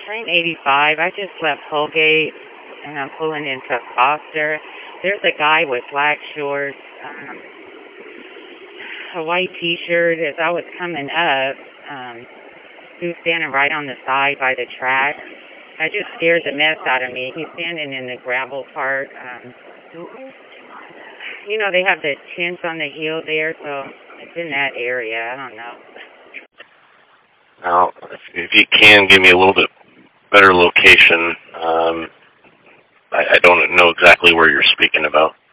Train 85. I just left Colgate, and I'm pulling into Foster. There's a guy with black shorts, a white T-shirt. As I was coming up, he was standing right on the side by the track. That just scared the mess out of me. He's standing in the gravel part. They have the tents on the hill there, so it's in that area. I don't know. Now, if you can give me a little bit better location, I don't know exactly where you're speaking about.